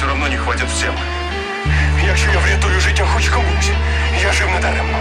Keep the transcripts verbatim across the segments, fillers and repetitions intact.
равно не хватит всем. Якщо я врятую життя хоч комусь, я жив недаремно.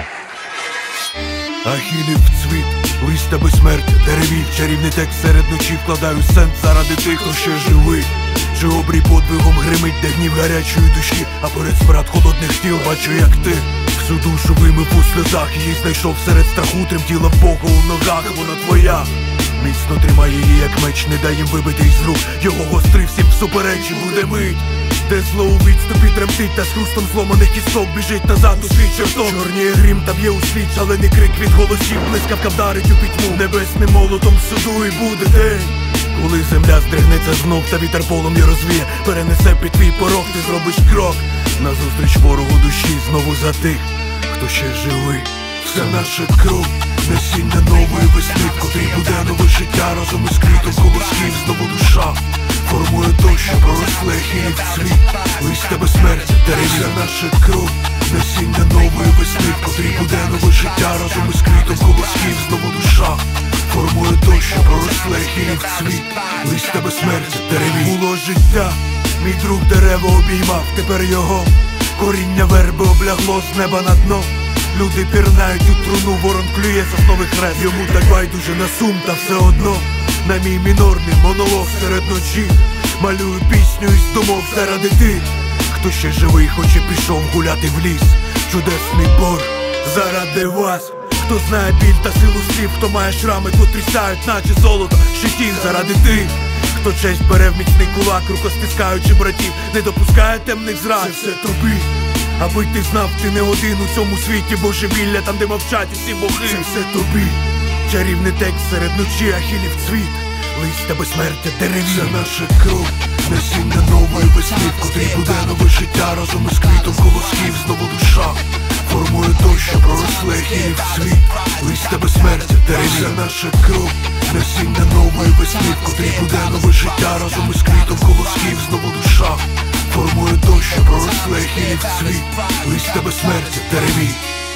Ахілів цвіт, листя безсмертя, деревів, чарівний текст серед ночі, вкладаю сенс заради тих, хто ще живий. Чи обрій подвигом гримить, де гнів гарячої душі, а поряд смрад холодних тіл бачу, як ти всю душу вимив у сльозах, її знайшов серед страху, тремтіла Бога у ногах, вона твоя. Міцно тримай її, як меч, не дай їм вибити із рук, його гострий всім всуперечі буде мить. Де зло у відступі тремтить, та з хрустом зломаних кісток біжить назад у свій чертог. Чорніє грім та б'є у світ, шалений крик від голосів, блискавка вдарить у пітьму, небесним молотом суду, і буде день, коли земля здригнеться знов, та вітер полум'я розвіє, перенесе під твій порог, ти зробиш крок назустріч ворогу душі, знову за тих, хто ще живий. Все наше кров, насіння нової весни, в котрій буде нове життя, разом із квітом колосків, знову душа формує то, що проросле хілів цвіт, листя безсмертя, дерев. Все наше кров, насіння нової весни, в котрій буде нове життя, разом із квітом колосків, знову душа формує то, що проросле хілів цвіт, листя безсмертя, дереві. Було життя, мій друг дерево обіймав, тепер його коріння верби облягло з неба на дно. Люди пірнають у труну, ворон клює сосновий хрест, йому так байдуже на сум, та все одно на мій мінорний монолог серед ночі малюю пісню із думок заради тих, хто ще живий, хоч і пішов гуляти в ліс. Чудесний бор заради вас, хто знає біль та силу слів, хто має шрами, котрі сяють, наче золото щитів, заради тих, хто честь бере в міцний кулак, рукостискаючи братів, не допускає темних зрад. Це все тобі, аби ти знав, ти не один у цьому світі божевілля, там де мовчать усі боги. Це все тобі, чарівний текст серед ночі, ахілів цвіт, листя безсмертя, дереві. Це наша кров, насіння нової весни, в котрій буде нове життя, разом із квітом колосків, знову душа формує то, що проросле хілів цвіт, листя безсмертя, дереві. Це наша кров, насіння нової весни, в котрій буде нове життя, разом із квітом колосків, знову душа формує то, що проросле хілів цвіт, листя безсмертя, дереві.